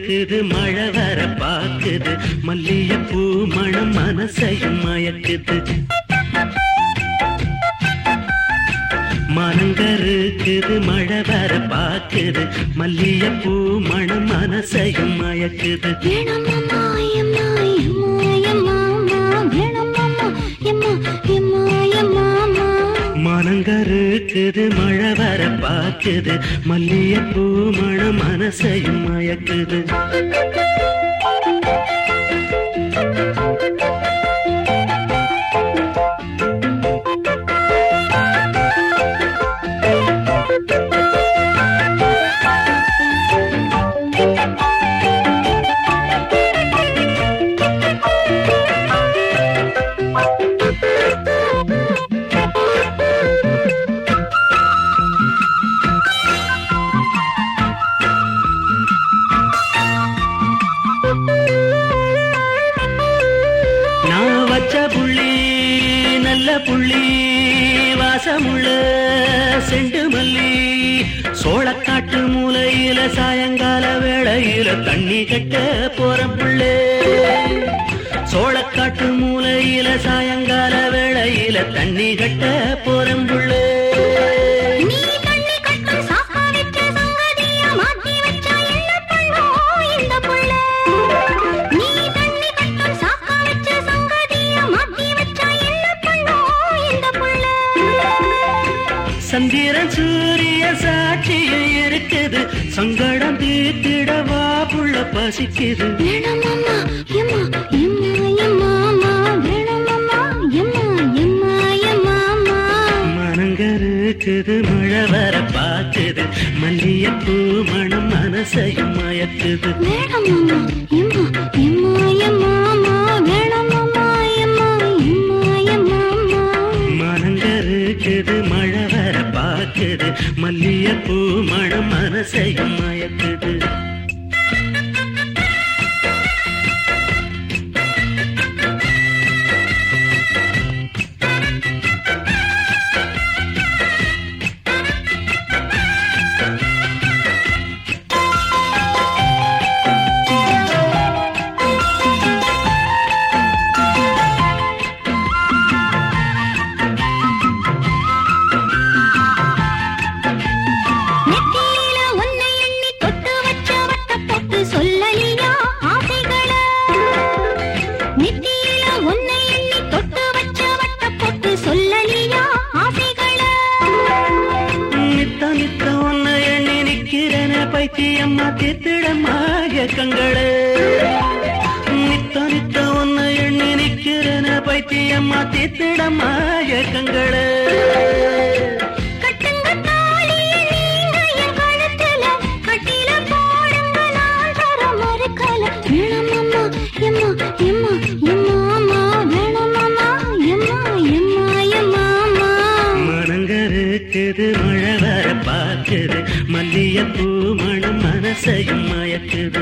இருக்குது மழை வர பாக்குது மல்லிகைப்பூ மணம் மனசையும் மயக்குது மனங்கருக்குது மழை வர பாக்குது மல்லிகைப்பூ மணம் மனசையும் மயக்குது மனங்கருக்குது மழை வர பாக்குது மல்லிகைப்பூ மணம் மனசையும் மயக்குது புள்ளி நல்ல புள்ளி வாசமுள்ள செண்டு மல்லி சோளக்காட்டு மூலையில சாயங்கால வேளையில தண்ணி கட்ட போற புள்ளே சோளக்காட்டு மூலையில சாயங்கால வேளையில தண்ணி கட்ட போற புள்ளே சந்திரன் சூரிய சாட்சியும் இருக்குது சங்கடம் தீர்த்திடவா புள்ள பசிக்குது மனங்கருக்குது மழை வர பாக்குது மல்லிகைப்பூ மணம் மனசையும் மயக்குது மனங்கருக்குது மழை வர பாக்குது மல்லிகைப்பூ மணம் மனசையும் மயக்குது பைத்தியம்மா தீர்த்திடம்மா கங்களே நித்த நித்த ஒன்னு எண்ணி நிக்கிறன பைத்தியம்மா தீர்த்திடம்மா கங்களே மனங்கருக்குது மழை வர பாக்குது மல்லிகைப்பூ மணம் மனசையும் மயக்குது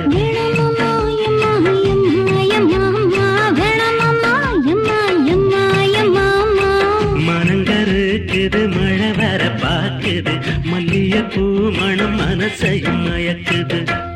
மனங்கருக்குது மழை வர பாக்குது மல்லிகைப்பூ மணம் மனசையும் மயக்குது